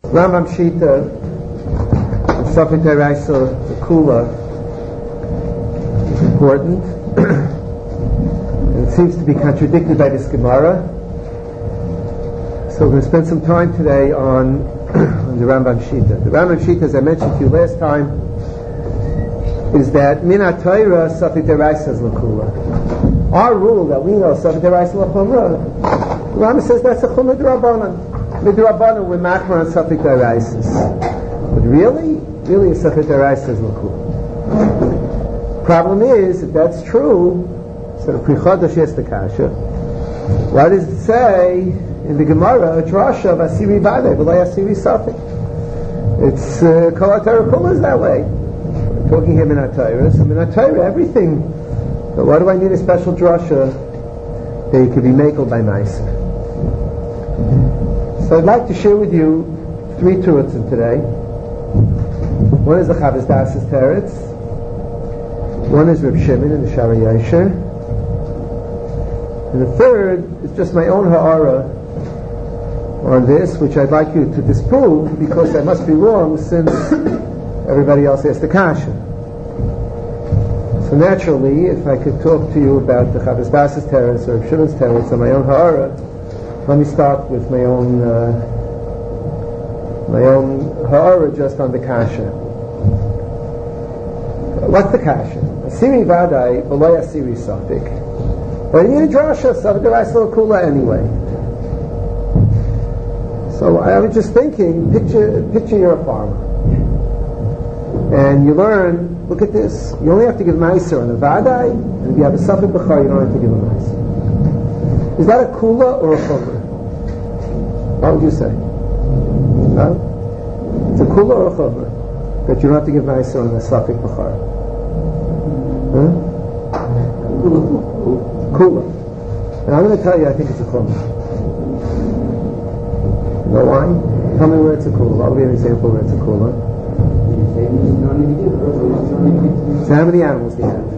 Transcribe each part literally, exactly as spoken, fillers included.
Rambam Shita, Safek Deraisa, the Kula, is important. And it seems to be contradicted by this Gemara. So we're going to spend some time today on, on the Rambam Shita. The Rambam Shita, as I mentioned to you last time, is that Min HaTorah Safek Deraisa is L'Kula. Our rule that we know, Safek Deraisa L'Chumra, the Rambam says that's a Chumra D'Rabbanan. Midrabanan we're machmer on Safek Deraisa. But really, really a Safek Deraisa is L'Kula. Problem is, if that's true, so the Prichodesh is the Kasha. What does it say in the Gemara? A drasha of Asiri Vadei, V'lei Asiri Safek. It's Kol HaTorah Kula is that way. We're talking here Min HaTorah. So Min HaTorah, everything. So why do I need a special drasha that you could be makel by Ma'aser? So I'd like to share with you three terutzim today. One is the Chavos Das's teretz. One is Reb Shimon in the Shara Yosher. And the third is just my own ha'ara on this, which I'd like you to disprove because I must be wrong since everybody else has the kasha. So naturally, if I could talk to you about the Chavos Das's teretz or Reb Shimon's teretz on my own ha'ara, let me start with my own uh, my own ha'ara just on the kasha. What's the kasha? Asiri Vadai, V'lei Asiri Safek. But you need a drasha, Safek Deraisa L'Kula anyway. So I was just thinking, picture, picture you're a farmer. And you learn, look at this, you only have to give Ma'aser on a Vadai, and if you have a Safek B'char, you don't have to give a Ma'aser. Is that a Kula or a Chumra? What would you say? Huh? It's a Kula or a Chumra? That you don't have to give Ma'aser on a Safek B'char. Huh? Kula. And I'm going to tell you, I think it's a Chumra. You know why? Tell me where it's a Kula. I'll give you an example where it's a Kula. So how many animals do you have?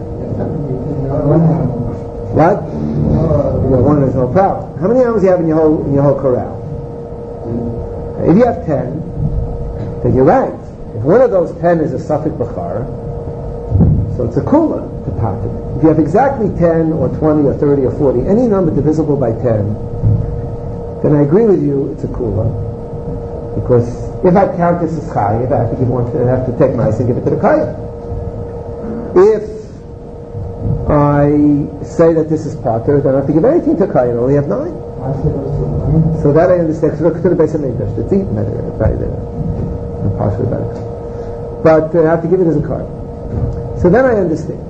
What? You have one, there's no problem. How many animals do you have in your whole, in your whole corral? If you have ten, then you're right. If one of those ten is a Safek B'char, so it's a Kula to pocket. If you have exactly ten or twenty or thirty or forty, any number divisible by ten, then I agree with you, it's a Kula. Because if I count this as Chayiv, I have to give one, I have to take mice and give it to the Chayiv. If I say that this is Pater, then I have to give anything to Chayiv, I only have nine. So that I understand. So look to the base of Mikdash. It's eaten better, right there. Partially better. But uh, I have to give it as a card. So then I understand.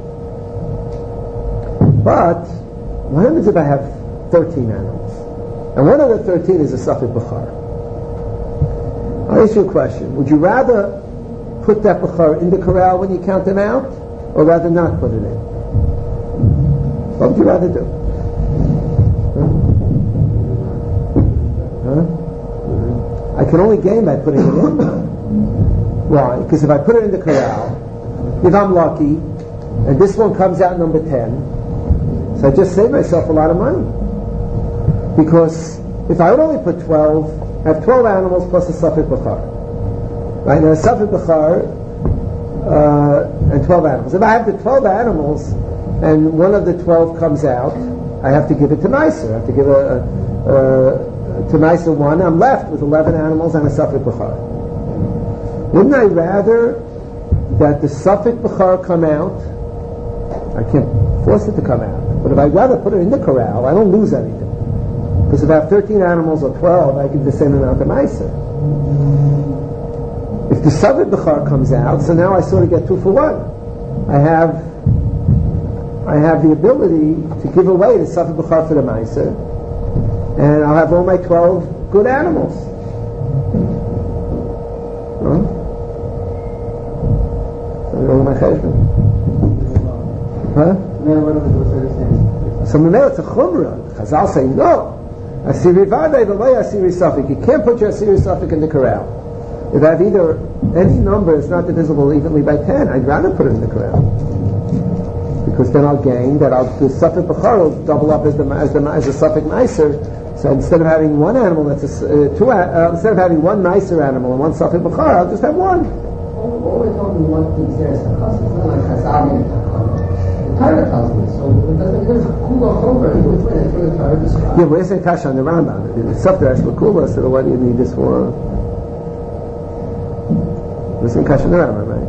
But what happens if I have thirteen animals? And one of the thirteen is a Safek B'char. I'll ask you a question. Would you rather put that B'char in the corral when you count them out, or rather not put it in? What would you rather do? Huh? I can only gain by putting it in. Why? Because if I put it in the corral, if I'm lucky, and this one comes out number ten, so I just saved myself a lot of money. Because if I would only put twelve, I have twelve animals plus a Safek B'char. Right? Now a Safek B'char uh, and twelve animals. If I have the twelve animals and one of the twelve comes out, I have to give it to Ma'aser. I have to give a, a, a to Ma'aser one, I'm left with eleven animals and a Safek B'char. Wouldn't I rather that the Safek B'char come out? I can't force it to come out. But if I'd rather put it in the corral, I don't lose anything. Because if I have thirteen animals or twelve, I can just send them out to Ma'aser. If the Safek B'char comes out, so now I sort of get two for one. I have I have the ability to give away the Safek B'char for the Ma'aser, and I'll have all my twelve good animals. Huh? Huh? So Mamela, it's a Chumrah. Chazal say no. Asiri Vadei V'lei Asiri Safek. You can't put your Asiri Safek in the corral. If I have either any number is not divisible evenly by ten, I'd rather put it in the corral. Because then I'll gain that I'll the Safek B'char will double up as the as the as the Safek Ma'aser, So instead of having one animal that's a, uh, two, uh, instead of having one nicer animal and one safek b'char, I'll just have one. All we're talking about things there is chasas. It's not like chazal and the Torah tells me. So it doesn't. There's kula chover. Which way? That's what the Torah describes. Yeah, but we're saying kasha on the Rambam. It's safek that's l'kula. So what do you need this for? We're saying kasha on the Rambam, right?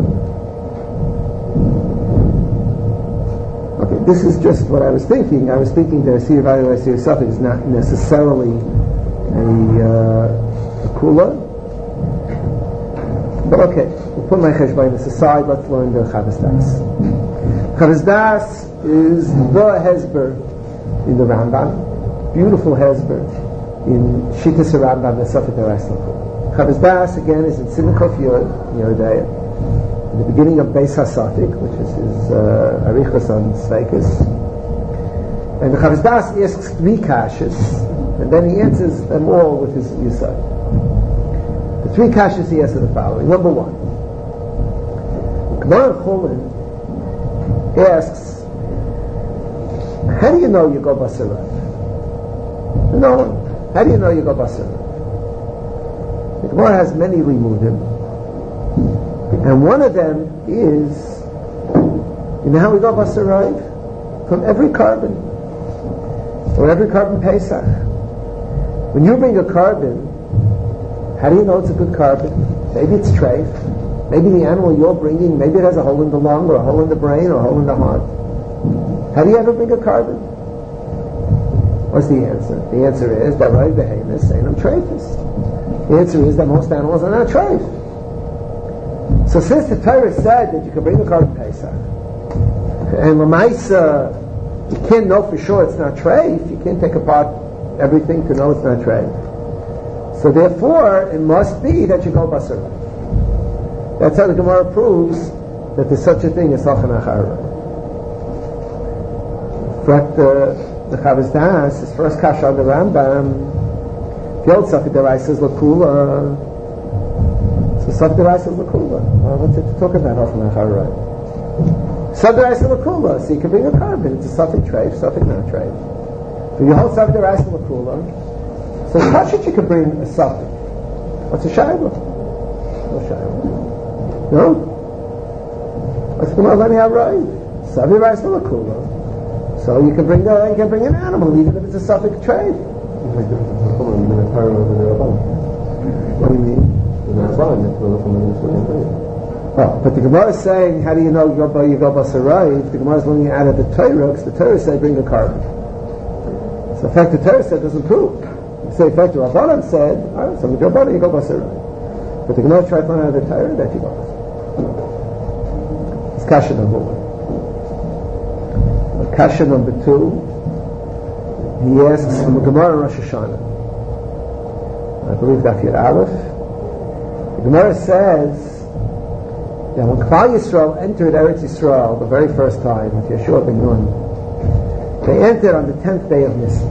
Okay, this is just what I was thinking. I was thinking that a Sir Vayla Sir Safek is not necessarily a, uh, a kula. But okay, we'll put my cheshbainis aside. Let's learn the Chavos Das. Chavos Das is the hezber in the Rambam, beautiful hezber in Shittas Rambam the Safek Daraisa. Chavos Das again is in Siman Kof Yod, Yerodaya, in the beginning of Beis HaSafek, which is his uh, Arichas on Sveikis. And the Chavos Das asks three kashas, and then he answers them all with his Yisod. The three kashas he asks are the following. Number one, Gemara Chulin asks, how do you know you go Basarav? No, how do you know you go Basarav? The Gemara has many limudim. And one of them is, you know how we go Basarayv? From every carbon. Or every carbon Pesach. When you bring a carbon, how do you know it's a good carbon? Maybe it's treif. Maybe the animal you're bringing, maybe it has a hole in the lung, or a hole in the brain, or a hole in the heart. How do you ever bring a carbon? What's the answer? The answer is that Rav Behemoth saying I'm treifist. The answer is that most animals are not treif. So since the Torah said that you can bring the carbon Pesach, and Lamaisa, you can't know for sure it's not treif, you can't take apart everything to know it's not treif. So therefore, it must be that you go basar. That's how the Gemara proves that there's such a thing as Sachan Achara. In fact, uh, the Chavos Das, his first kasha on the Rambam, the old Safek Daraisa is Lakula. So Safek Daraisa is Lakula. Well, what's it to talk about Sachan Achara? Safek Daraisa is Lakula, so you can bring a carbon. It's a Safek treif, Safek not treif. So you hold Safek Daraisa Lakula. So Kashit you could bring a Safek. What's a Shayla? No Shayla. No? What's the Gemara? Let me have right. Safek Daraisa Lakula. So you can bring the, you can bring an animal even if it's a Safek treif. What do you mean? Oh, but the Gemara is saying, how do you know you go by you go basarayv? The Gemara is looking out of the Torah, because the Torah said bring a carbon. So the fact the Torah said doesn't prove. You say the fact the Rabbanan said, all right, so with your body you go basarayv. But the Gemara tried to find out of the Torah that you go. It's kasha number one. Kasha number two, he asks from the Gemara Rosh Hashanah. I believe Daf Yud Aleph. The Gemara says that when Klal Yisrael entered Eretz Yisrael the very first time with Yeshua ben Nun, they entered on the tenth day of Nisan.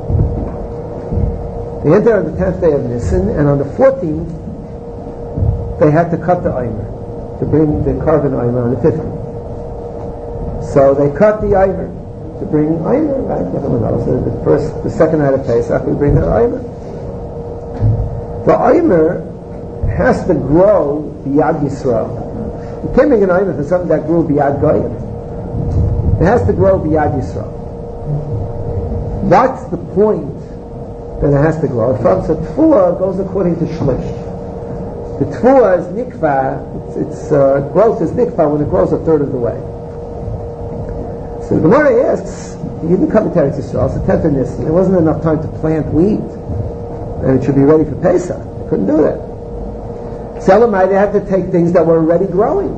They entered on the tenth day of Nisan, and on the fourteenth they had to cut the Eimer to bring the carbon Eimer on the fifteenth. So they cut the Eimer to bring Eimer, right? Everyone knows so the first, the second night of Pesach we bring the Eimer. The Eimer has to grow biyad Yisrael. You can't make an Eimer for something that grew biyad Goyim. It has to grow biyad Yisrael. That's the point that it has to grow. From so Tfuah goes according to Shlish. The Tfuah is Nikva, its, its uh, growth is Nikva when it grows a third of the way. So the Gemara asks, you didn't come to Eretz Yisrael, it's the tenth of Nisan. There wasn't enough time to plant wheat, and it should be ready for Pesach. They couldn't do that. So Elamai, they had to take things that were already growing.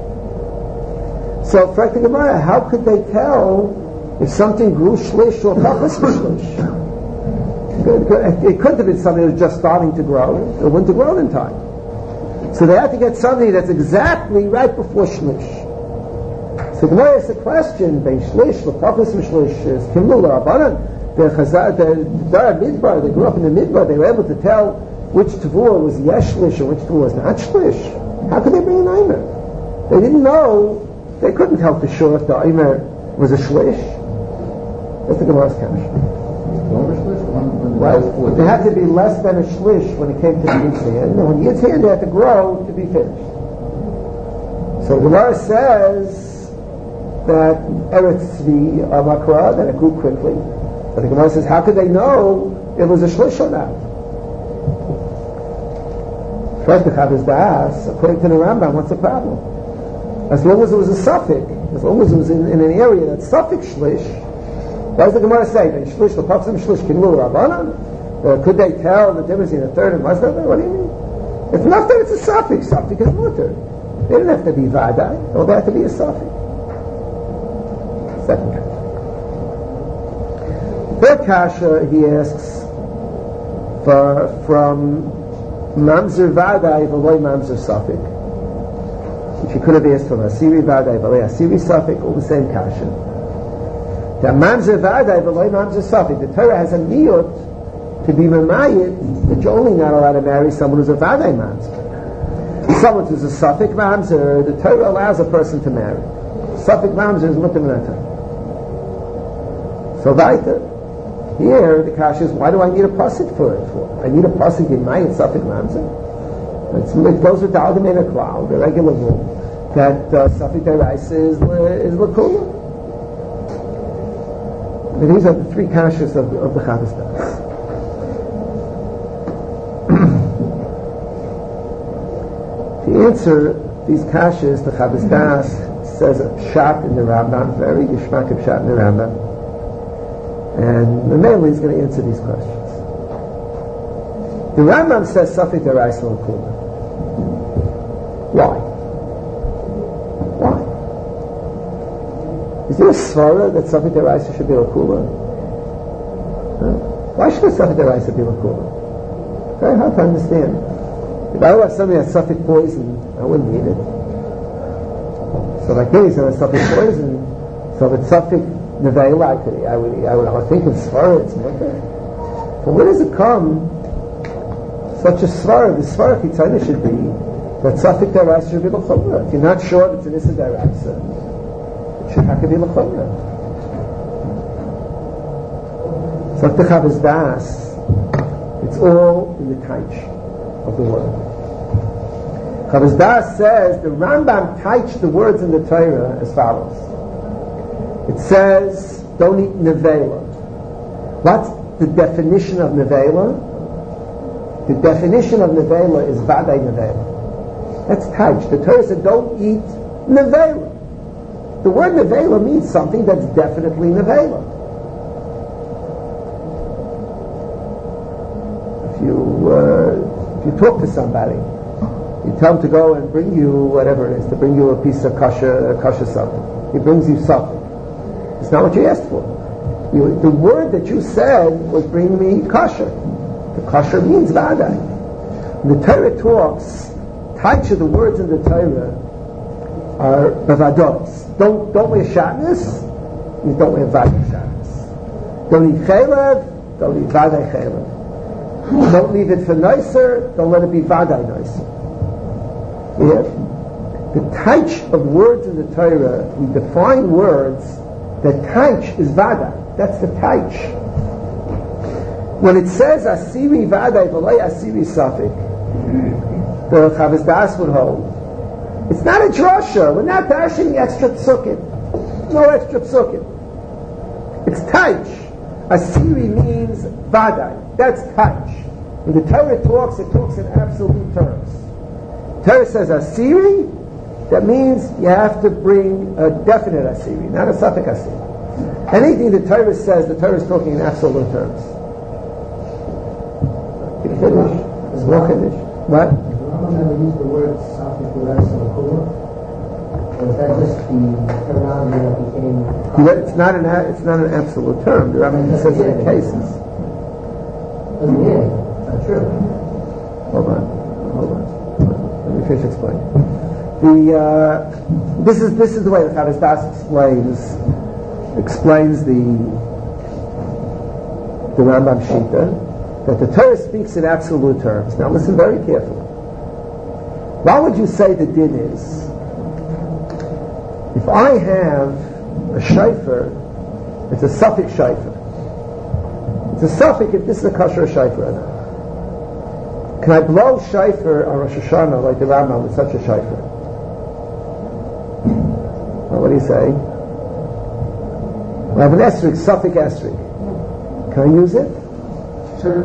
So, for the Gemara, how could they tell if something grew shlish or papas shlish? It couldn't have been something that was just starting to grow. It wouldn't have grown in time. So they had to get something that's exactly right before shlish. So the Gemara asks a question: Bein shlish, l'papas shlish, is kimlu l'Rabbanan. The Chazal, the Dara Midbar, they grew up in the Midbar. They were able to tell which tavua was yeshlish and which tavua was not shlish. How could they bring an Eimer? They didn't know. They couldn't tell for sure if the Eimer was a shlish. That's the Gemara's cash. Longer shlish, one when the Well, there had to be less than a shlish when it came to the yitzhak. And when the yitzhak had to grow to be finished. So the Gemara says that Eretz Tzvi Makra, that it grew quickly. But the Gemara says, how could they know it was a shlish or not? First, the Chavos Das, according to the Rambam, what's the problem? As long as it was a suffix, as long as it was in, in an area that's suffix shlish, what does the Gemara say? Shlish, the Paxim shlish, Kimlu Rabbanan? Could they tell the difference between a third and Muslim? What do you mean? It's not that it's a suffix. Suffix is mutter. They didn't have to be Vadai, or they had to be a suffix. Second kasha. Third kasha, he asks for, from Mamzer Vadai, V'loi Mamzer Suffix, which he could have asked from Asiri Vadai, V'loi Asiri Suffix, all the same kasha. The Mamzer Vadai, V'loi Mamzer Suffix, the Torah has a niyut to be Mamayit, that you're only not allowed to marry someone who's a Vadai Mamzer. Someone who's a Suffix Mamzer, the Torah allows a person to marry. Suffix Mamzer is Mutter Minata. So weiter. Here, the kasha is, why do I need a pasuk for it? For? I need a pasuk in my Suffix Mamzer. It's, it goes with the Aldemener Klal, the regular rule, that uh, Suffix Deraisa is, is Lakula. These are the three kashas of, of the Chavos Das. To answer these kashas, the Chavos Das says a pshat in the Rambam, very yishmak pshat in the Rambam, and mainly he's going to answer these questions. The Rambam says Suffix Deraisa L'Kula. Why? Why? Is there a svara that Suffix Deraisa should be L'Kula? Huh? Why should a Suffix Deraisa be L'Kula? Very hard to understand. If I would have something that's Suffix poison, I wouldn't need it. So like this, if it's Suffix poison, so if it's Suffix nevela, I could, I would, I would, I would think of svara, it's mutter. But where does it come? Such a svara, the svara kitzayna should be that Suffix Deraisa should be l'chumra. If you're not sure if it's an Issa Deraisa, it should have to be l'chumra. So the Chavos Das, it's all in the taich of the word. Chavos Das says the Rambam taich the words in the Torah as follows. It says, don't eat nevela. What's the definition of nevela? The definition of nevela is vadai nevela. That's taich. The Torah said, don't eat nevela. The word nevela means something that's definitely nevela. If you uh, if you talk to somebody, you tell him to go and bring you whatever it is, to bring you a piece of kasha, kasha something. He brings you something. It's not what you asked for. You, the word that you said was bring me kasha. The kasha means vadai. When the Torah talks, taich of the words in the Torah are bavados. Don't don't wear shatnez, you don't wear vadai shatnez. Don't eat chaylev, don't eat vadai chaylev. Don't leave it for nicer, don't let it be vadai nicer. Yeah. The taich of words in the Torah, we define words. The taich is vadai. That's the taich. When it says asiri vadai v'loi asiri safik, the Chavos Das would hold, it's not a drasha. We're not dashing extra psukim. No extra psukim. It's taich. Asiri means vadai. That's taich. When the Torah talks, it talks in absolute terms. Torah says asiri, that means you have to bring a definite asiri, not a suffix asiri. Anything the Torah says, the Torah is talking in absolute terms. Can you finish? There's more finish. What? Does the Rambam never use the word Suffix Deraisa L'Kula? Or is that just the terminology that became... It's not an it's not an absolute term. The Rambam says it in cases. Doesn't mean it. It's not true. Hold on. Hold on. Let me finish explaining. The uh, this is this is the way the Chavos Das explains explains the the Rambam Shita, that the Torah speaks in absolute terms. Now listen very carefully. Why would you say the din is? If I have a shayfer, it's a suffix shayfer. It's a suffix if this is a kosher shayfer or not. Can I blow shayfer on Rosh Hashanah like the Rambam with such a shayfer? Well, what do you say? I have an esrig, suffix esrig. Can I use it? Sure,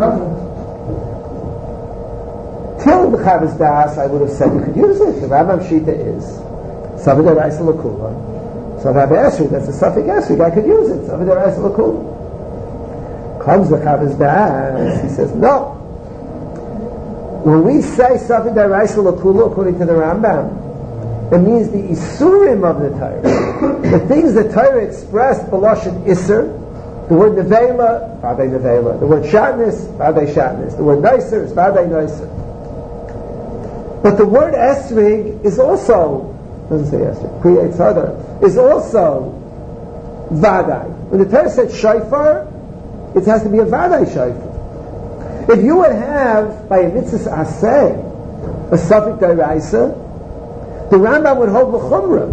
Till the Chavos Das, I would have said you could use it. The Rambam Shita is Saved Deraisa L'Kula. So if I have an esrig, that's a suffix esrig, I could use it. Saved Deraisa L'Kula. Comes the Chavos Das, he says, no. When we say Saved Deraisa L'Kula, according to the Rambam, it means the Isurim of the Torah. The things the Torah expressed, B'loshen Isser, the word Nevela, Vadei Nevela. The word Shatnez, Vadei Shatnez. The word Noiser is Vadei Noiser. But the word Esrig is also, doesn't say Esrig, creates other, is also Vadai. When the Torah said Shofar, it has to be a Vadai Shofar. If you would have, by a mitzvah aseh, a suffix deraisa, the Rambam would hold l'chumrah.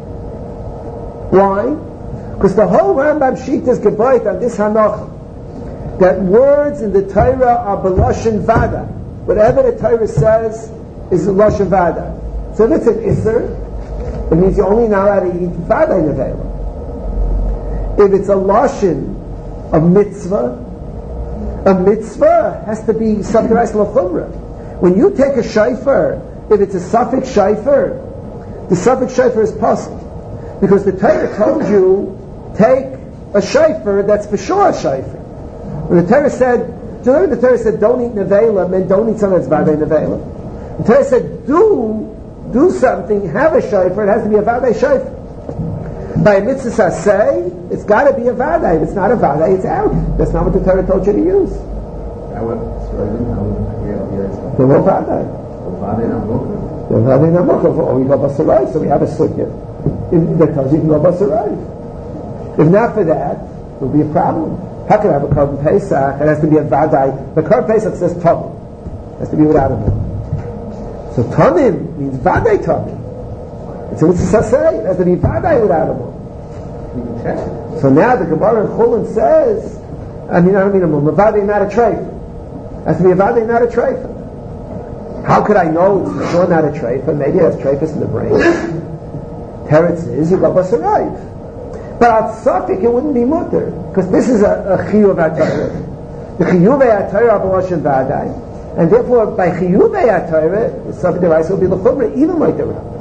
Why? Because the whole Rambam sheet is gebayt on this hanocha, that words in the Torah are b'loshen vada. Whatever the Torah says is a loshen vada. So if it's an isser, it means you're only not allowed to eat vada in the vela. If it's a loshen of mitzvah, a mitzvah has to be subdirized l'chumrah. When you take a shayfer, if it's a suffix shayfer, the suffix shayfer is possible. Because the Torah told you, take a shayfer that's for sure a shayfer. When the Torah said, do you remember the Torah said, don't eat nevela, meant don't eat something that's vadei nevela. The Torah said, do, do something, have a shayfer, it has to be a vadei shayfer. By a mitzvah say, it's got to be a vadei. If it's not a vadei, it's out. That's not what the Torah told you to use. I would, They're all vadei. They're vadei namukah, or we go basarai, so we have a sugya that tells you you can go basarai. If not for that, there'll be a problem. How can I have a korban pesach? It has to be a vadai. The korban pesach says tamim. It has to be without a milk. So tamim means vadai tamim. It's a mitzvah say. It has to be vadai without a milk. So now the Gemara in Chulin says, I mean, I don't mean a milk, vadai not a treif. It has to be a vadai not a treif. How could I know it's for sure not a treif? Maybe it has treifus in the brain. Teretz is you go basarayv. But at Safik it wouldn't be mutter, because this is a, a chiyuv atayra. The chiyuv atayra b'loshen vadai, and therefore by chiyuv atayra, the Safik device will be the chumrah, even like the Rambam.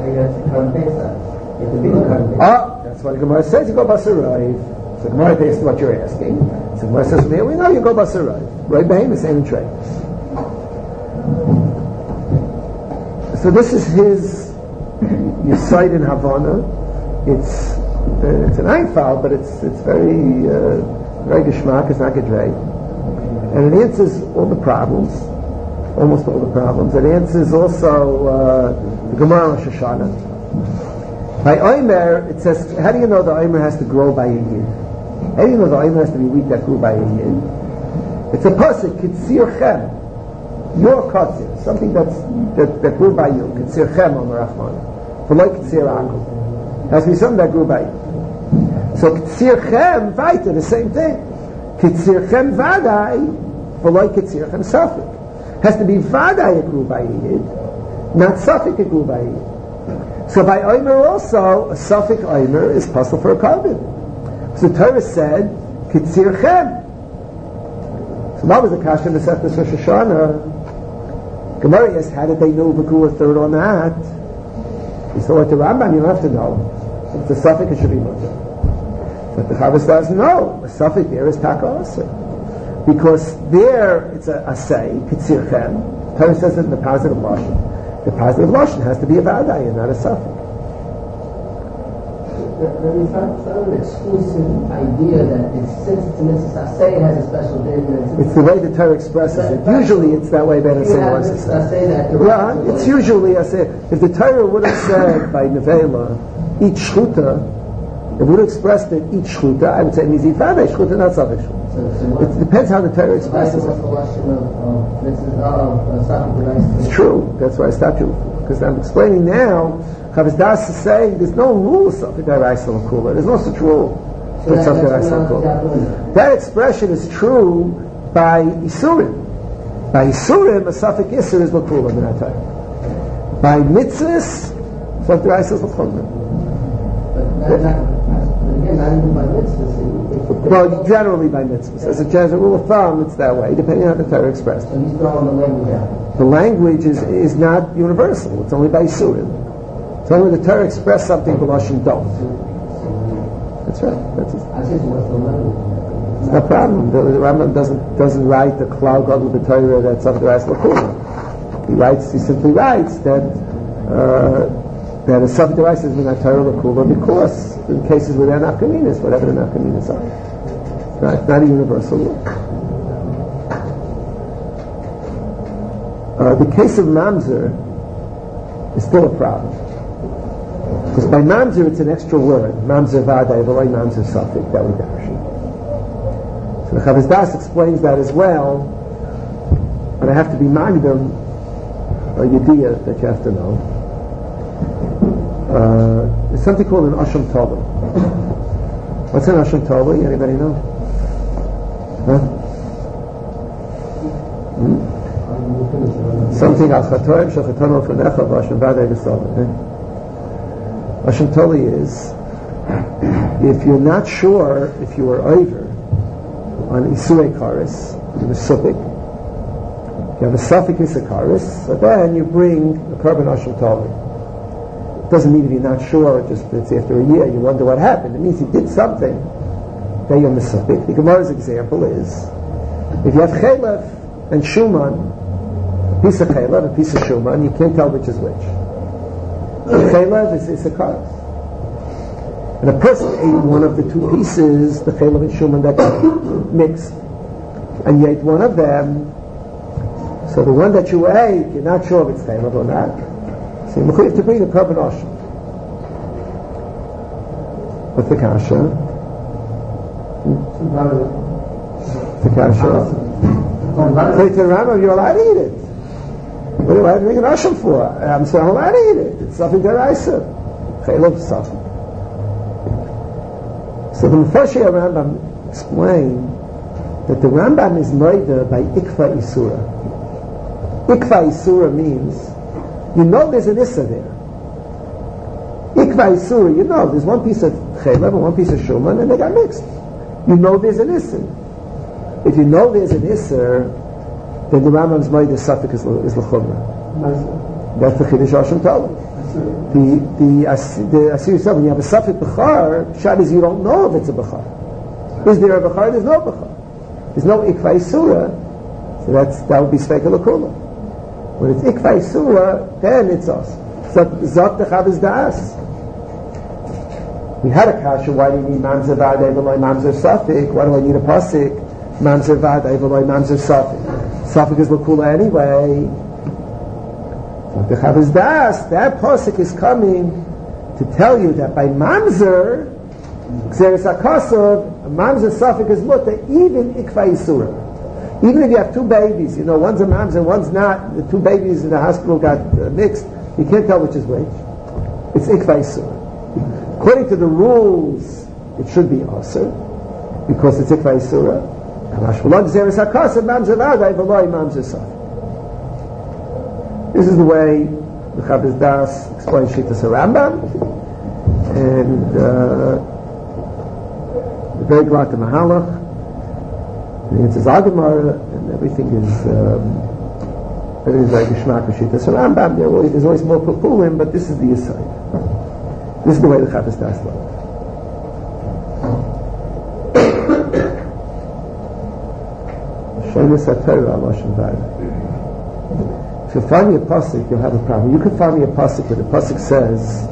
Ah, that's what the Gemara says. You go basarayv. So the Gemara based on what you're asking. So the Gemara says, "From here we know you go basarayv. Right behind the same tray." So this is his Yesod in Havana. It's uh, it's an Einfall, but it's it's very uh, very geschmack. It's not gedrei, and it answers all the problems, almost all the problems. It answers also uh, the Gemara on Rosh Hashanah. By Omer, it says, how do you know the Omer has to grow by a year? How do you know the Omer has to be wheat that grew by a year? It's a pasuk, Kitzir Chem, your katzir, something that's that, that grew by you. Kitzir Chem, Omer Rachman. For like Kitzir Akum. It has to be something that grew by you. So Kitzir Chem, Vaita, the same thing. Kitzir Chem Vadai, for like Kitzir Chem Safik. It has to be Vadai it grew by Yid, not Safik it grew by Yid. So by Omer also, a Safik Omer is possible for a carbon. So Torah said, Kitzir Chem. So that was the Kasha in the Seftas Rosh Hashanah. Gemara asked, how did they know if it grew a third or not? You saw what the Rambam, you don't have to know. If it's a suffix, it should be mutter. But the Chavos does know. A suffix there is taka asr. Because there it's a, a say, Kitzir Chem. Torah says it in the positive lashon. The positive lashon has to be a vadai and not a suffix. It's not, it's not an exclusive idea that it's, since it's a mitzvah say it has a special din. It's the way the Torah expresses it. Usually it's that way better say once a say. Yeah, it's usually a say. If the Torah would have said by Nevela, eat shchuta, it would have expressed it, eat shchuta, I would say it means eat vadai shchuta, not suffix shchuta. So, so it depends how the Torah expresses it. It's true. That's why I stopped you. Because I'm explaining now, Chavos Das is saying there's no rule of Safik Daraisa L'Kula. There's no such rule. So That's that, something that's I not call. the That expression is true by Isurim. By Isurim, a suffix Isur is L'Kula in that time. By Mitzvahs, Safek Deraisa is L'Chumra. But not, but again, not even by mitzvahs. Well, generally by mitzvahs. As a general rule of thumb, it's that way, depending on how the Torah expressed. So he's throwing the language out. The language is, is not universal. It's only by Isurim. It's only when the Torah expressed something, the Lashon don't. That's right. That's it. I just what's the language. It's no problem. The, the Rambam doesn't doesn't write the Klal Gadol of the Torah that Safek Deraisa L'Kula. He writes. He simply writes that uh, that a Safek Deraisa is Minat Torah L'Kula because in cases where they're nafkaminas, whatever the nafkaminas are, right? It's not a universal rule. Uh, the case of mamzer is still a problem. Because by mamzer it's an extra word. Mamzer vaday, v'loi mamzer safik, that would dash. So the Chavez Das explains that as well, but I have to be magdam, a yediyah that you have to know. Uh, there's something called an Asham Tova. What's an Asham Tova? Anybody know? Huh? Hmm? Something al chatoim shachatonu l'fanecha v'Hashem v'adei v'savah. Asham Toli is if you're not sure if you are over on Isurei Karis, you have a suffix, you have a suffix Isakaris, so then you bring a carbon Asham Toli. It doesn't mean if you're not sure, just it's after a year you wonder what happened. It means he did something. Then you're Mesupik. The Gemara's example is if you have Chelef and Shuman, piece of chaylev, a piece of shuman, you can't tell which is which. The chaylev is isakaris. And a person ate one of the two pieces, the chaylev and shuman that got mixed, and you ate one of them, so the one that you ate, you're not sure if it's chaylev or not. So you have to bring a carbon asham. What's the kasha? The kasha. Say to the Rambam, you're allowed to eat it. What do I have to make an asham for? I'm saying I'm allowed to eat it. It's something deraisa. Chaylev something. So the Mepharshei Rambam explained that the Rambam is moida by ikva isura. Ikva isura means you know there's an issa there. Ikva isura, you know there's one piece of chaylev and one piece of shuman and they got mixed. You know there's an issa. If you know there's an issa, then the Rambam's moida suffix is l'chumra. That's the Chiddush Asham Tali. The the the Asir yourself, when you have a suffix b'char, shad is you don't know if it's a b'char. Is there a b'char? There's no b'char. There's no ikva isura, so that's that would be sveka l'kula. When it's ikva isura, then it's us. So zot the Chavez Das. We had a kasha. Why do you need mamzer v'adei v'loi mamzer suffix? Why do I need a pasuk? Mamzer v'adei v'loi mamzer suffix. Suffix is l'kula anyway. The Chavez Das, that pasuk is coming to tell you that by mamzer, Xeris HaKosov, mamzer suffix is mutter, even ikva isura. Even if you have two babies, you know, one's a mamzer, one's not, the two babies in the hospital got uh, mixed, you can't tell which is which. It's ikva isura. According to the rules, it should be asur, because it's ikva isura. Xeris HaKosov, mamzer v'adai v'loi mamzer suffix. This is the way the Chavez Das explains Shittas HaRambam, and uh, the very glad to Mahalach, and it's his Agamara, and everything is um, everything is very Geshmak of Shittas HaRambam. There always, there's always more Pupulim, but this is the Yisai. This is the way the Chavez Das learns. Shaynis HaTorah Lashon Vayda. If you find me a pasuk, you'll have a problem. You can find me a pasuk where the pasuk says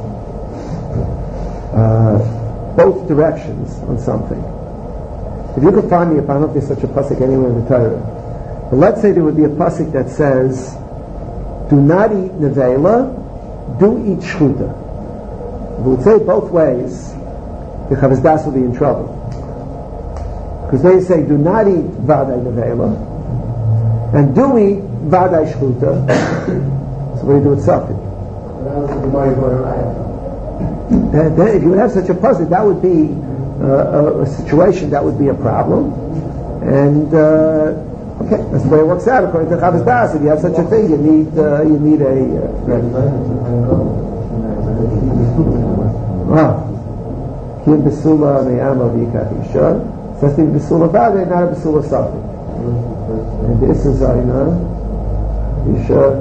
uh, both directions on something. If you could find me, if I don't know if there's such a pasuk anywhere in the Torah, but let's say there would be a pasuk that says, "Do not eat nevela, do eat shchuta." If we would say it both ways, the Chavez Das will be in trouble, because they say, "Do not eat vadai nevela," and "Do eat vadai shchuta." So what do you do with suffix? If you would have such a puzzle, that would be uh, a, a situation that would be a problem. And uh, okay, that's the way it works out according to Chavos Das. If you have such a thing, you need uh, you need a. Wow. Kim besula me'ama v'yikach isha. Says the besula bade, not a besula something. And this is Zaina isha.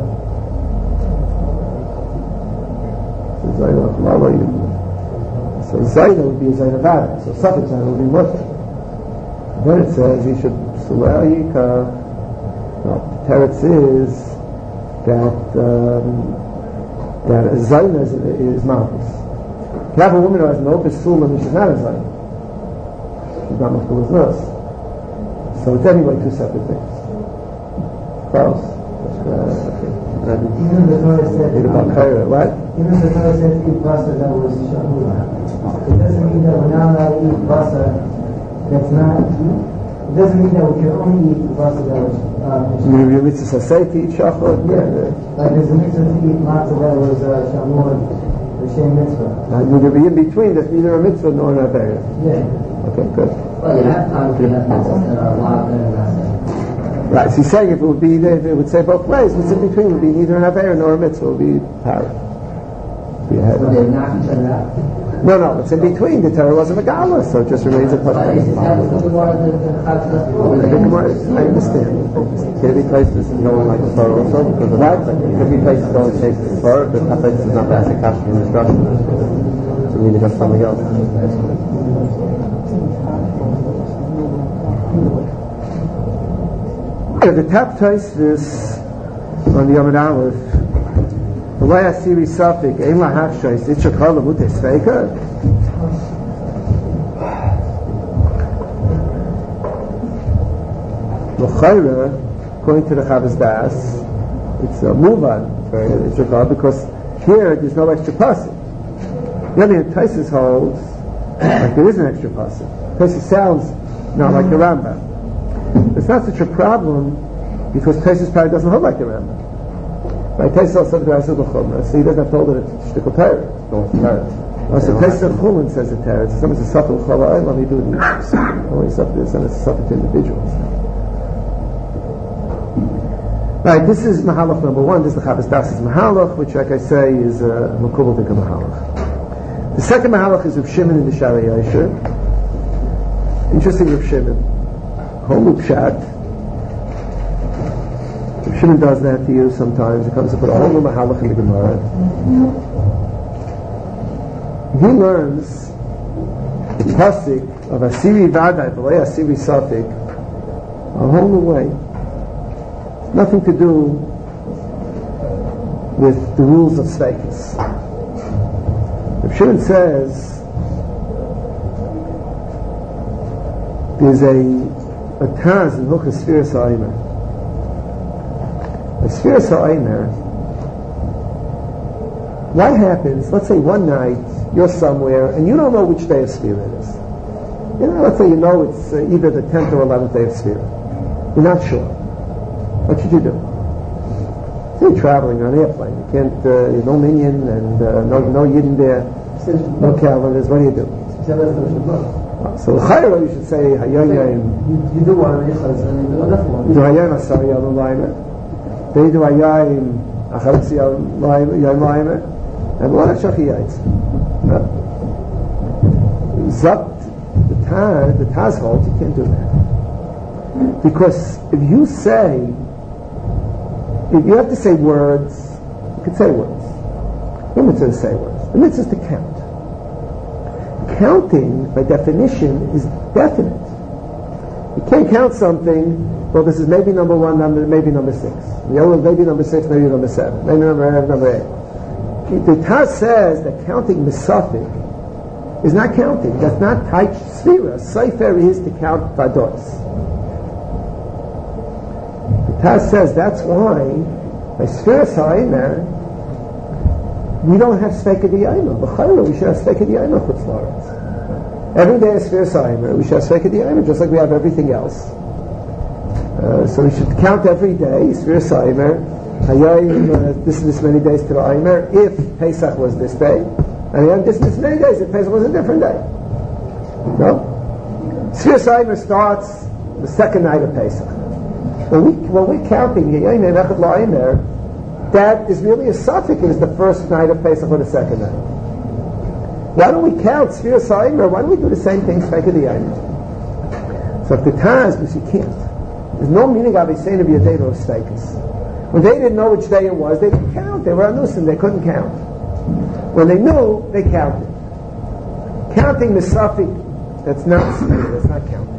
So Zaina would be a Zaina bade. So suffix Zaina would be mutter. Then it says you should besula yikach. Well, the teretz is that um, that a Zaina is, is malchus. If you have a woman who has no besula, and she's not a Zaina, she's not mafkulas nurse. So it's anyway two separate things. Close. Uh, Even the Torah said, what? Even the Torah said to eat basa that was shamula. It doesn't mean that we're not allowed to eat basa that's not. It doesn't mean that we can only eat basa that was. Uh, Your mitzvah says say to eat shachar. Yeah, like there's a mitzvah to eat matzah that was uh, shamula. Shem mitzvah. And you be in between, that's neither a mitzvah nor an avera. Yeah. Okay, good. Well, you have times we have mitzvahs that are a lot better than that. Right, so he's saying if it would be, if it would say both ways, what's in between would be neither an avera nor a mitzvah, it would be para. Be ahead. So they're not considered that? No, no, it's in between. The Torah wasn't a gala, so it just remains a But pasuk. is that what the Gemara, the Chavos Das before? I understand. Can it be places no one likes Torah also? Because of that, can it be places no one takes Torah, but that place is not the actual cash from instruction. So we need to just something else. The top Tosfos on the Yom Aleph, the way I see Risafik, Ein Lahachshos, it should call the Mutes Feika. L'chayra, according to the Chavos Das, it's a move on, it's a call, because here there's no extra pasuk. The other hand, Tosfos holds like there is an extra pasuk. Tosfos sounds not like the Rambam. It's not such a problem because Tosfos probably doesn't hold like the Rambam. Right? Tosfos also says the Rasul Chumrah, so he doesn't have to hold it at Shtikul Torah. No, it's Torah. Also, Tosfos Chulin says the Torah. It's someone's a suffer l'chol let me do the only suffer this, and it's a suffer to individuals. Right, this is Mahalach number one. This is the Chavos Das' Mahalach, which, like I say, is a Makubal Tika Mahalach. The second Mahalach is Rav Shimon in the Shari Yosher. Interesting Rav Shimon. Whole Pshat. Rav Shimon does that to you sometimes. He comes to put a whole new Mahalach in the Gemara. He learns the pasuk of Asiri Vadai, V'lei Asiri Safik, a whole new way. Nothing to do with the rules of Sveikis. Rav Shimon says there's a a Taz in Hilchos Sfiras HaOmer. A Sfiras HaOmer, what happens, let's say one night you're somewhere and you don't know which day of Sfira it is. You know, let's say you know it's uh, either the tenth or eleventh day of Sfira. You're not sure. What should you do? So you're traveling on an airplane. You can't, uh, you no minion and uh, no, no yidden there, no calendars. What do you do? So Chayra, you should say Hayoyim. You do one Yichas and you do another one. You do Hayoyim Asar Yom Laimer. Then you do Hayoyim Acharitz Yom Laimer. And what are Shachiyayitz? Zapt, the Taz, the Taz holds, you can't do that. Because if you say, if you have to say words, you can say words. The mitzvah is to say words. The mitzvah is to count. Counting, by definition, is definite. You can't count something, well, this is maybe number one, number, maybe number six. The other maybe number six, maybe number seven, maybe number, number eight. The Taz says that counting misafik is not counting. That's not taich sfira. Sefer is to count vados. The Taz says that's why by sfira ha'omer we don't have Sveika D'Yayma. B'chayla, we should have Sveika D'Yayma chutz la'aretz. Every day is Sfiras HaOmer, we should have Sveika D'Yayma, just like we have everything else. Uh, so we should count every day, Sfiras HaOmer, Hayayim, uh, this and this many days to the Omer, if Pesach was this day, and then this and this many days if Pesach was a different day. No? Sfiras Ha'omer starts the second night of Pesach. When, we, when we're counting, that is really a suffix. Is the first night of Pesach or the second night? Why don't we count Sfiras Ha'omer? Why don't we do the same thing Sveka D'Yomer? So if the Taz, because you can't. There's no meaning of saying to be a day or Svekas. When they didn't know which day it was, they didn't count. They were anusim, they couldn't count. When they knew, they counted. Counting the suffix, that's not Sveka, that's not counting.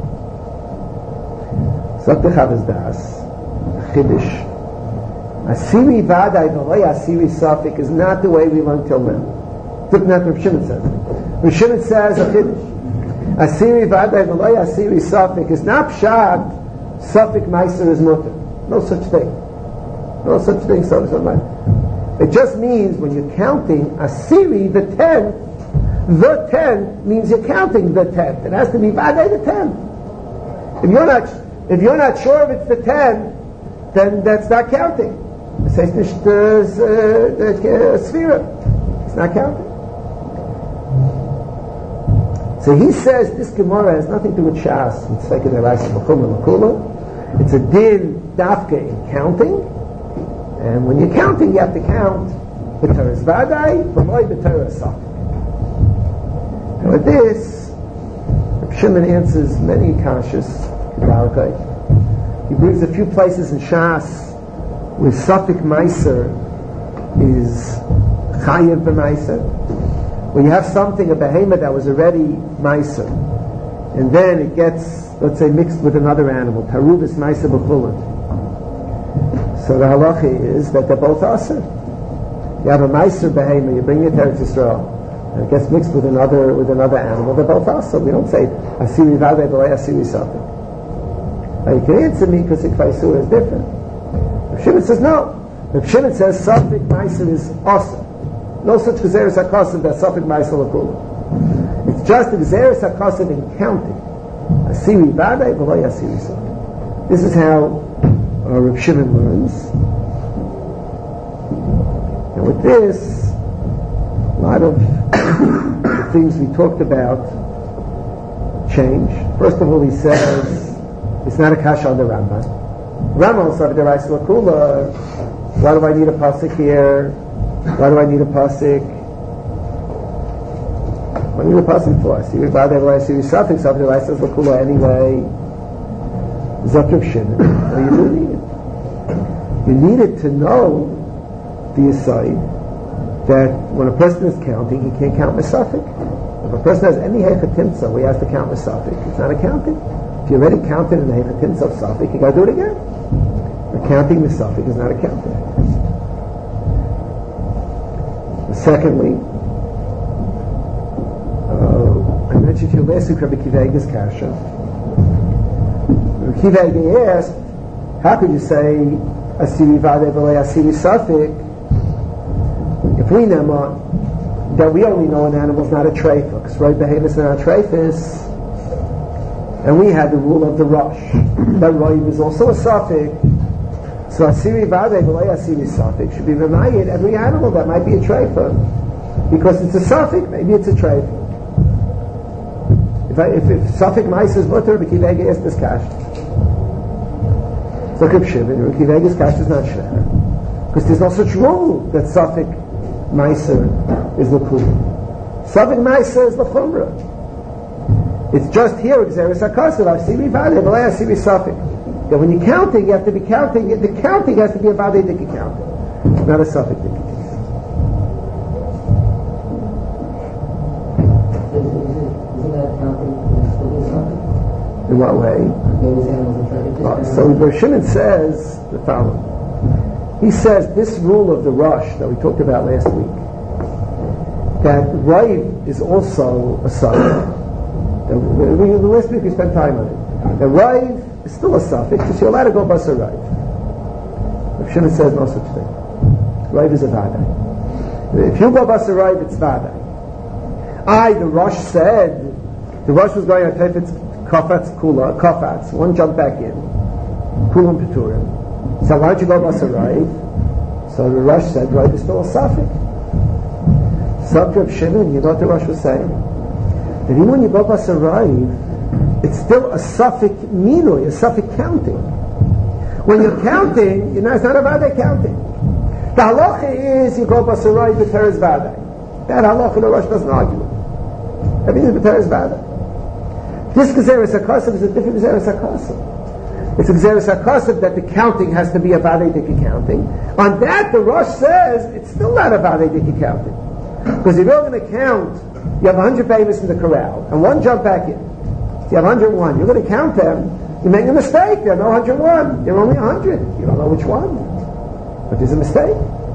Zakta Chavaz Das, Chiddush. Asiri Vadai V'lei Asiri Suffix is not the way we learned till now. That's not what Rav Shimon says. Rav Shimon says a Chiddush. Asiri Vadai V'lei Asiri Suffix is not Pshat, Suffix Meiser is Mutter. No such thing. No such thing, so so much. It just means when you're counting Asiri, the tenth, the tenth means you're counting the tenth. It has to be Vadai the tenth. If you're not If you're not sure if it's the ten, then that's not counting. It says nicht Sphira. It's not counting. So he says this Gemara has nothing to do with Shas. It's like in the Raisa B'chum L'kula. It's a din dafka in counting. And when you're counting, you have to count B'teres Vadai, V'loi B'teres Safik. And with this, Rav Shimon answers many kashas. He brings a few places in Shas where Safik Meiser is Chayev b'Meiser, where you have something, a behemoth that was already Meiser, and then it gets, let's say, mixed with another animal, Tarubis Meiser b'Chulin. So the halacha is that they're both aser. You have a Meiser behemoth, you bring it to Eretz Yisrael, and it gets mixed with another with another animal, they're both aser. We don't say Asiri Vadei V'lei Asiri Safik. You can answer me because the Kvaisura is different. Rav Shimon says no. Rav Shimon says Safik Meiser is awesome. No such Gezeres HaKosav that Safik Meiser L'Kula. It's just the Gezeres HaKosav in counting. Asiri Vadei V'loi Asiri Safik. This is how uh, Rav Shimon learns. And with this, a lot of the things we talked about change. First of all, he says it's not a kasha on the Rambam. Rambam said the Raisa L'Kula. Why do I need a pasuk here? Why do I need a pasuk? What do you need a pasuk for? See, we bother everybody. See, we suffix of the Raisa L'Kula anyway. Zatrav Shimon. No, you do need it. You need it to know the aside that when a person is counting, he can't count Mesafik. If a person has any hechatimtza where he has to count Mesafik, it's not a counting. If you already counted in the hechatimtza of Safik, you got to do it again. The counting the Safik is not a counting. Secondly, uh, I mentioned to you last week Rabbi Akiva Eiger's kasha. Rabbi Akiva Eiger asked, how could you say Asiri Vadei V'lei Asiri Safik if we know that we only know an animal is not a treifah, because right behemoth is not a treifah, and we had the rule of the rush that Roiv is also a suffix. So Asiri Vadei V'lei Asiri Safik should be remayed every animal that might be a treifah, because it's a suffix, maybe it's a treifah. If, I, if, if Safik Meiser is mutter, Rabbi Akiva Eiger asked this kasha. So Rabbi Shimon, Rabbi Akiva Eiger's kasha is not shver, because there's no such rule that Safik Meiser is the kul. Safik Meiser is the chumrah. It's just here, Gezeres HaKosav, Asiri Vadei V'lei Asiri Safik. That when you're counting, you have to be counting, the counting has to be a Vadei Dikki counting, not a Safik Dikki. Isn't that counting still be Safik? In what way? Uh, so Rav Shimon says the following. He says this rule of the rush that we talked about last week, that Raiv is also a Safik. The last week we spent time on it. The Raiv is still a suffix, because you're allowed to go basa Raiv. Rav Shimon says no such thing. Raiv is a Vadai. If you go basa Raiv, it's Vadai. I, the Rosh said, the Rosh was going on Tefetz Kafatz Kula, Kafatz, one jump back in, Kulam Peturim. So why don't you go basa Raiv? So the Rosh said, Raiv is still a suffix. So Rav Shimon, you know what the Rosh was saying? that even when you go basarayv, it's still a suffix minui, a suffix counting. When you're counting, you know, it's not a vadai counting. The halacha is you go basarayv b'teres vadai. That halacha the Rosh doesn't argue with. Everything is b'teres vadai. This gezeres hakasav is a different gezeres hakasav. It's a gezeres hakasav that the counting has to be a vadai diki counting. On that, the Rosh says it's still not a vadai diki counting. Because if you're going to count, you have one hundred babies in the corral, and one jump back in. So you have one hundred one. You're going to count them. You make a mistake. There are no one hundred one. There are only one hundred. You don't know which one. But there's a mistake.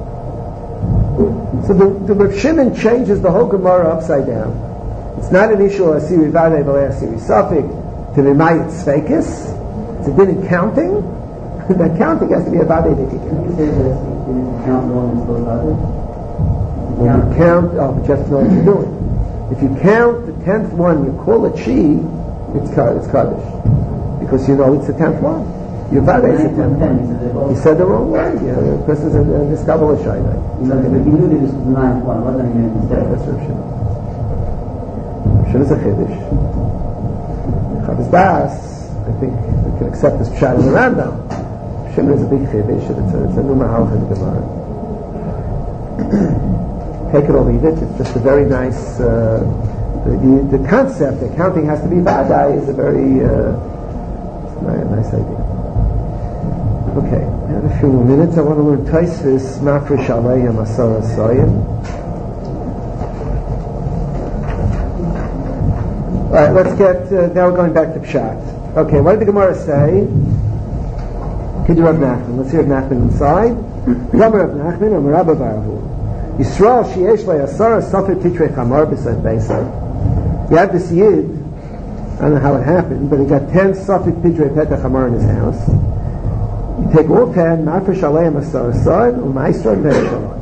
So the, the Reb Shimon changes the whole Gemara upside down. It's not an issue of Asiri Vadei, but Asiri Safik, to Rimayat Sfekis. It's a din in counting. That counting has to be a Vadei Diki count. When you count, oh, but you have to know what you're doing. If you count the tenth one, you call it Shi, it's it's Kaddish. Because you know it's the tenth one. Your Vadei is the tenth one. You said the wrong way. Yeah, the person's in this Kabbalah Shainai. You know, if you knew this was the ninth one, what are you going to say? That's Reb Shimon. Reb Shimon is a Chiddush. Chavos Das, I think we can accept this pshat in the Rambam. Reb Shimon is a big Chiddush, and it's a, it's a new Mahalach in the Gemara. Take it or leave it. It's just a very nice. Uh, the, the, the concept that counting has to be vadai is a very uh, nice idea. Okay, I have a few more minutes. I want to learn Taisvis Mafresh Aleya Masara Sayin. All right, let's get. Uh, now we're going back to Pshat. Okay, what did the Gemara say? Kiddur Rav Nachman. Let's hear Rav Nachman inside. Rav Nachman and Rabba Barahu. Yisrael sheyesh le asara safer titrei chamar b'sayid beisay. He had this yid, I don't know how it happened, but he got ten safer titrei petach chamar in his house. You take all ten, ma'afresh aleim asara sa'id, u'ma'isra v'eshalom.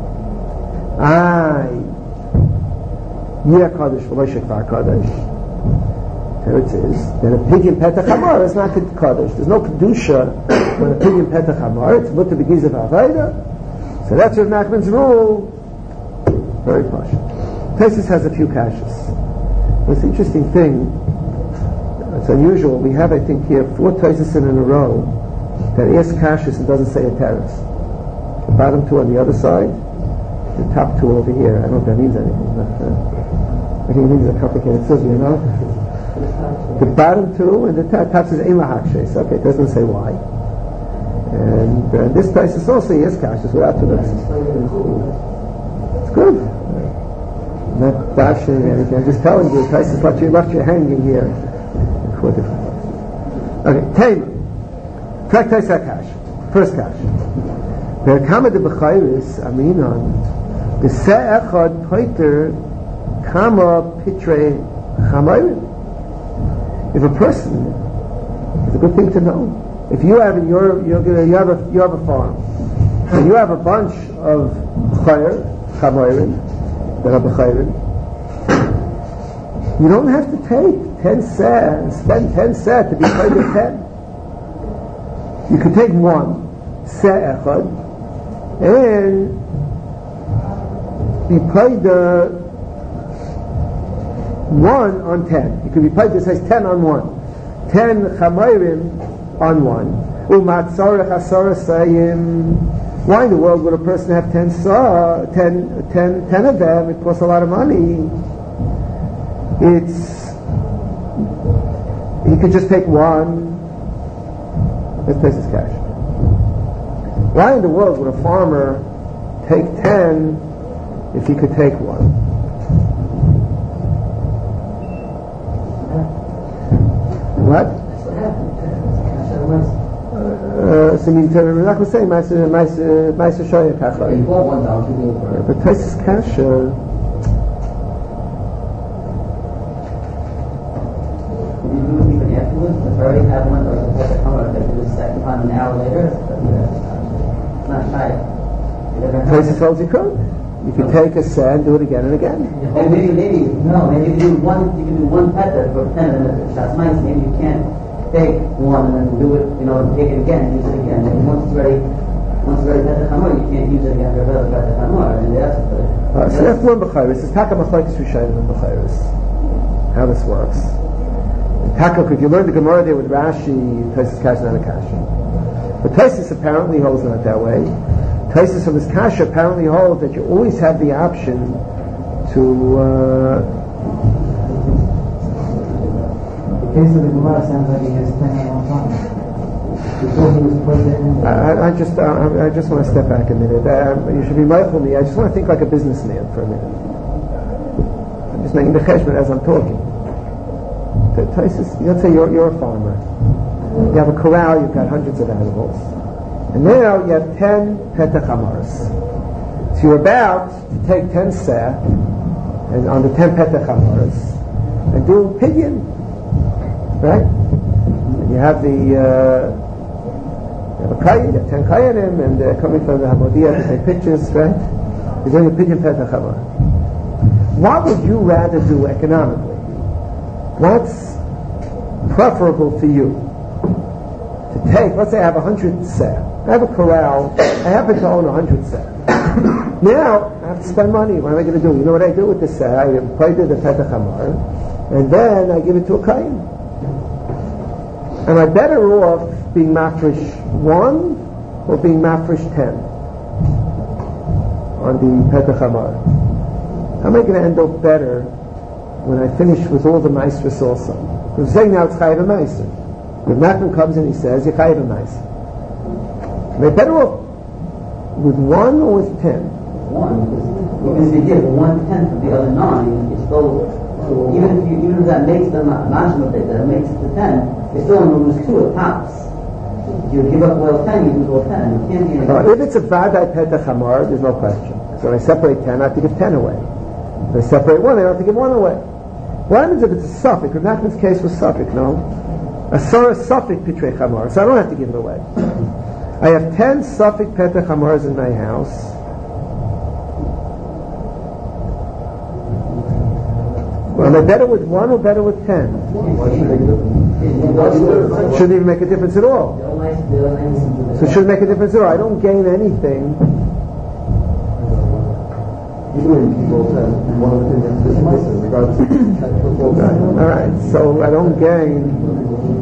Ay, yeh kadosh v'lo shekvar kadosh. There it is. Then a pig in petach chamar is not kadosh. There's no kedusha when a pig in petach chamar. It's mutter b'gizav avayda. So that's Rav Nachman's rule. Very posh. Tosfos has a few kashas. What's the interesting thing, it's unusual, we have, I think, here four Tosfos in a row that ask kashas and doesn't say a teres. The bottom two on the other side, the top two over here. I don't know if that means anything, but uh, I think it means a complicated sugya, you know? The bottom two and the top, top says Ein Lahakshes. Okay, it doesn't say why. And uh, this place is also yes kashas without two notes. It's good. I'm not bashing anything. I'm just telling you, place is what you left you hanging here. Four different ones. Okay, Taim. Traktais HaKash. First kash. Be'akama de b'chayris aminon the se'echad poiter kama pitre chamayrim. If a person, it's a good thing to know. If you have your you're, you have a you have a farm and you have a bunch of chayr chamayrim that are b'chayrim, you don't have to take ten seh and spend ten seh to be paid with ten. You can take one seh echad and be paid the one on ten. You can be paid. This says ten on one, ten chamayrim on one. Why in the world would a person have ten saw, ten, ten, ten of them? It costs a lot of money. It's he could just take one. This place is cash. Why in the world would a farmer take ten if he could take one? What? Uh, so I mean, we're not going to say Ma'aser Ma'aser Shoya Kacha. But Tosfos Kash. Uh, Did you do even afterwards? If I already have one, or if I come out, if I do the second time an hour later, it's not shy. Tosfos tells you could. You could take a seh and do it again and again. Or maybe, maybe no, maybe you do one. You can do one petah for ten of them. That's nice. Maybe you can't take one and then do it, you know, take it again, use it again. And once it's ready, once it's ready petah chamor, you can't use it again for another petah chamor. And that's it. So that's one b'chayris. It's taka machlokes rishonim and b'chayris. how this works. Taka, if you learn the Gemara there with Rashi, Taisus Kasha not a Kasha. But Taisus apparently holds not that way. Taisus from his Kasha apparently holds that you always have the option to. Uh, the case of the Gemara sounds like he has ten at one time. Before he was president. I, I just, I, I just want to step back a minute. Uh, you should be mindful of me. I just want to think like a businessman for a minute. I'm just making the cheshbon as I'm talking. Taisus, let's say you're, you're a farmer. You have a corral, you've got hundreds of animals. And now you have ten petach hamars. So you're about to take ten seh, and on the ten petach hamars, and do pidyon. Right? And you have the, uh, you have a kayin, you have ten kayanim, and they're coming from the Hamodia to take pictures, right? You're doing a pidyon petach hamar. What would you rather do economically? What's preferable to you? To take, let's say I have a hundred seh. I have a corral. I happen to own a hundred seh. Now, I have to spend money. What am I going to do? You know what I do with the seh? I play to the petach hamar, and then I give it to a kayin. Am I better off being mafresh one or being mafresh ten on the petach hamar? How am I going to end up better when I finish with all the maestros also? We're saying now it's chayiv meiser. If Nachman comes and he says, you're chayiv meiser. Am I better off with one or with ten? One, because if you give one tenth of the other nine, it's still, even if you, even if that makes the margin of it, that makes it to ten, you're still going to lose two at tops. If you give up well ten, you lose well ten. You can't be in uh, if it's a vadai petach hamar, there's no question. So when I separate ten, I have to give ten away. If I separate one, I have to give one away. What happens if it's a suffix? If Nachman's case was suffix, no? A sora suffix pitrei chamar, so I don't have to give it away. I have ten suffix petach hamars in my house. Well, am I better with one or better with ten? Shouldn't even make a difference at all. So it shouldn't make a difference at all. I don't gain anything. All right, so I don't gain.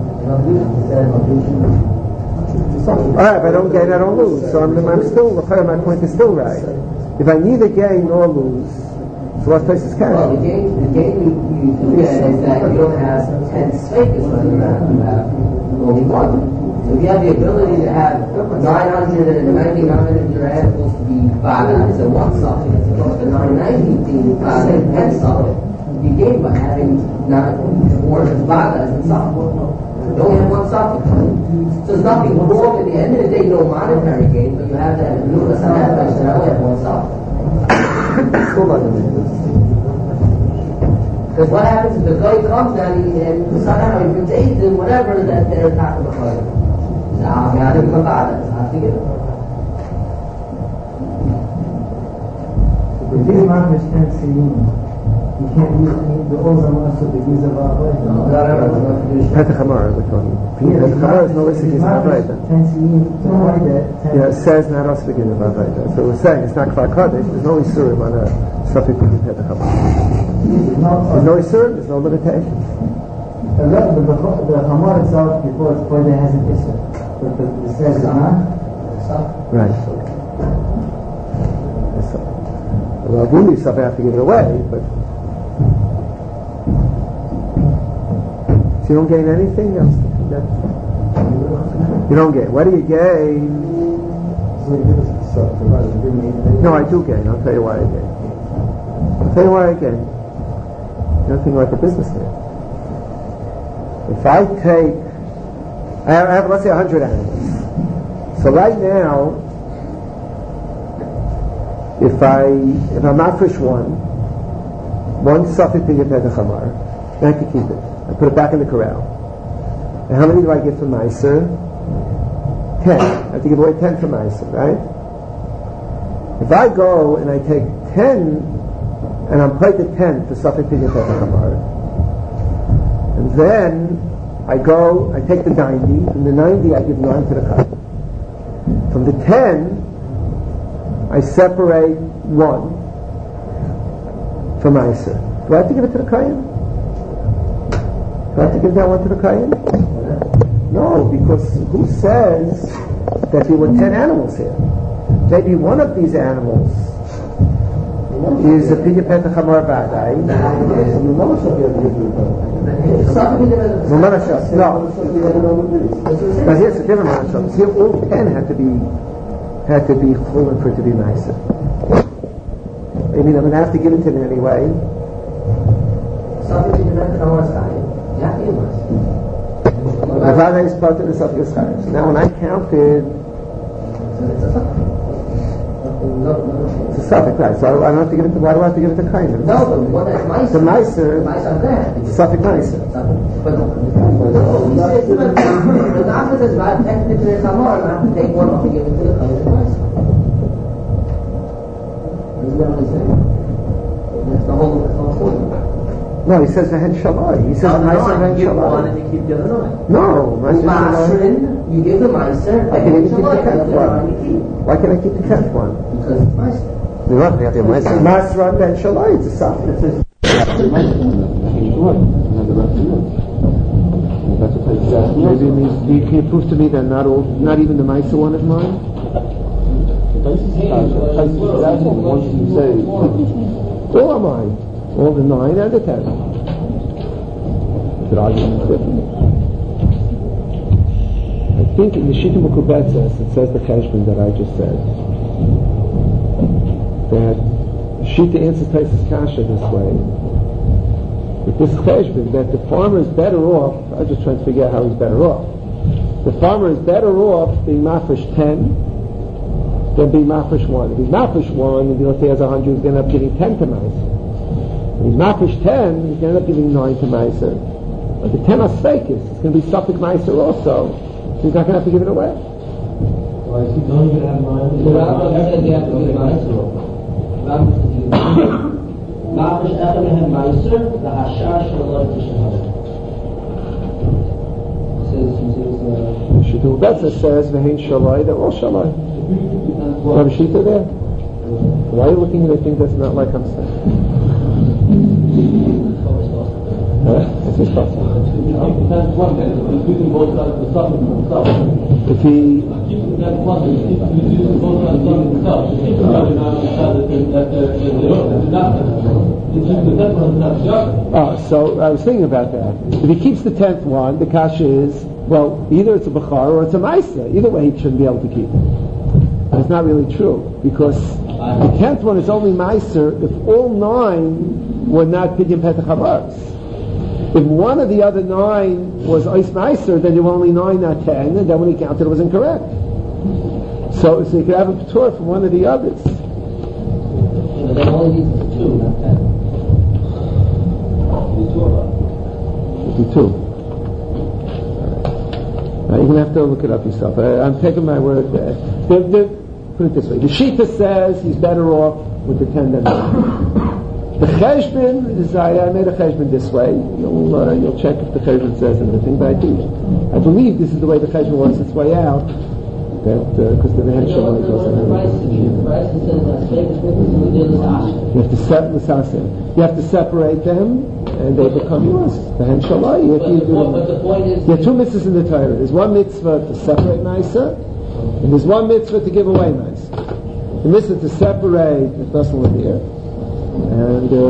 All right, if I don't gain, I don't lose. So I'm, I'm still, my point is still right. If I neither gain nor lose, so what place is cash? Well, the gain, the gain you, you get is that you don't have ten svekas running around. You have only one. So if you have the ability to have nine hundred ninety-nine of your animals to be badas and one suffix, as opposed to nine ninety being badas and ten suffix, you gain by having nine, four badas and suffix. You only have one suffix. So there's nothing wrong at the end of the day, no monetary gain, but you have that numerous aspects that only have one suffix. Because what happens if the guy comes down and somehow he takes them, whatever that they're talking about. Now, I didn't come about it. I think it. If these markers can't see you, you can't use any the ozamas of the use of our way. No, Petach hamar, which one? Petach hamar is no less than Avaida. Yeah, it says not also begin of Avaida. So we're saying it's not Kfar Kodesh. There's no isurim on a suffix with Petach hamar. There's no isurim. There's no limitations. The, the, the, the hamar itself before it's pointed has an issue. But the, it says it's not. Right. So, well, Gumi stuff I have to give it away, but so you don't gain anything else. You don't gain. What do you gain? No, I do gain. I'll tell you why I gain. I'll tell you why I gain. Nothing like a businessman. If I take, I have, I have let's say a hundred animals. So right now, if I if I'm not fish one, one suffix pidyon petach hamar, then I can keep it. I put it back in the corral. And how many do I get for meiser? Ten. I have to give away ten for meiser, right? If I go and I take ten, and I'm paid the ten for suffix pidyon petach hamar, and then I go, I take the ninety, from the ninety I give nine to the cut. From the ten, I separate one for meiser. Do I have to give it to the kayin? I have to give that one to the Kayan? No, because who says that there were ten animals here? Maybe one of these animals is a Pidya Petach Hamor Badai. No. But here's a different Manashah. Here all ten had to be had to be full and for it to be nicer. I mean, I'm going to have to give it to them anyway. Now when I counted, it's a suffix, right? So I don't have to give it to, why do I have to give it to Kain? No, but one that's nicer. The nicer, Nicer, it's suffix nicer. But no, he says, the doctor says, I have to take one off and give it to the Kain. Isn't that what he's saying? That's the whole, that's the whole point. No, he says Vehen Shalai. He says no, Meiser no, Vehen you give one Shalai. and you keep the other nine. No, Meiser Shalai. You give the Meiser, I can even keep the tenth one. one. Why can't I keep the tenth one? Because it's Meiser. We want to have the Meiser. Meiser Vehen Shalai, it's a suffix. Maybe it means you can't prove to me that not all, not even the Meiser one is mine. Once you say, all are mine. All the nine and the ten. The argument is different. I think in the Shita Mukubetzes it says the cheshbon that I just said. That Shita answers Taisus Kasha this way. With this cheshbon, that the farmer is better off, I'm just trying to figure out how he's better off. The farmer is better off being mafresh ten than being mafresh one. If he's mafresh one, and let's say he has a hundred, he's going to end up giving ten to Meiser. If he's mafresh ten, he's going to end up giving nine to Meiser. But the ten are fakis. It's going to be suffix Meiser also. So he's not going to have to give it away. Why is he going to have mine? The Rambam said you have to give Meiser. Rambam said you have to give Mafresh Echem Meiser, the Hashar Shalom Tishahar. Shita Betza says, V'hein Shalai, they're all Shalai. Have a Shita there? Why are you looking at a thing that's not like I'm saying? If he oh, so I was thinking about that. If he keeps the tenth one, the kasha is, well, either it's a Bechar or it's a Maisa. Either way he shouldn't be able to keep it. But it's not really true, because the tenth one is only Meiser if all nine were not Pidyon Petach Havaros. If one of the other nine was Ois Meiser, then there were only nine, not ten, and then when he counted it was incorrect. So, so you could have a P'tur from one of the others. Yeah, but then only needs two, not ten. It'd be two. Now, you're going to have to look it up yourself. I, I'm taking my word. Uh, they're, they're, put it this way. The Shita says he's better off with the ten than nine. The cheshbon is, I, I made a cheshbon this way. You'll, uh, you'll check if the cheshbon says anything, but I do. I believe this is the way the cheshbon works its way out. That, because uh, the Vehen Shalai goes on. You have to separate the You have to separate them, and they become yours. The Vehen Shalai. You have to do But the point is, there are two mitzvahs in the Torah. There's one mitzvah to separate Meiser, and there's one mitzvah to give away Meiser. The mitzvah to separate the person with the ear. And uh,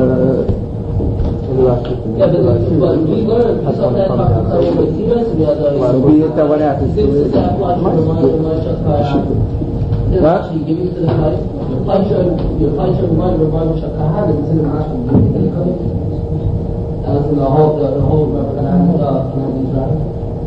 yeah, but, but we learned some of that talking about what he does, we have so be it that what happens to it. What? Actually giving it to the guy. Your puncher, your puncher, reminder, reminder, shakahad, it's in the mashal. That was in the whole, the, the whole Rabbanah, uh,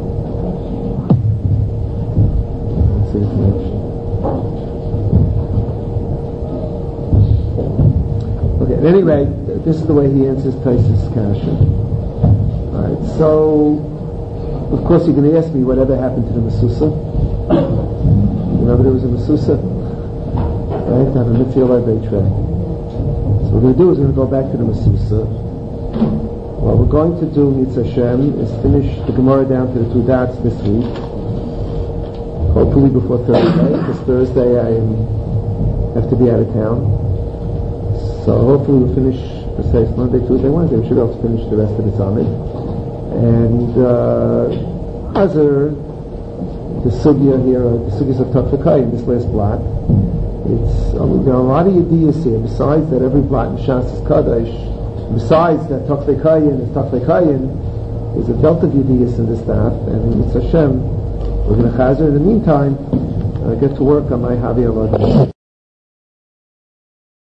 Okay, at any rate, this is the way he answers Taisus Kasha. Alright, so, of course you're going to ask me whatever happened to the Masusa. Remember there was a Masusa? Right, to have a Mitzvah Bay tray. So what we're going to do is we're going to go back to the Masusa. What we're going to do, Mitzvah Hashem, is finish the Gemara down to the two dots this week. Hopefully before Thursday, because Thursday I have to be out of town. So hopefully we'll finish, let's say it's Monday, Tuesday, Wednesday, we should be able to finish the rest of the summit. And uh, Hazar, the sugya here, the sugyas of Tafekai in this last blot, it's um, there are a lot of yediyas here. Besides that, every blot in Shas is Kaddish. Besides that, Tafekai is Tafekai, there's a belt of yediyas in this daf, and it's Hashem. We're going to chazer. In the meantime, I get to work on my Havi Avodah.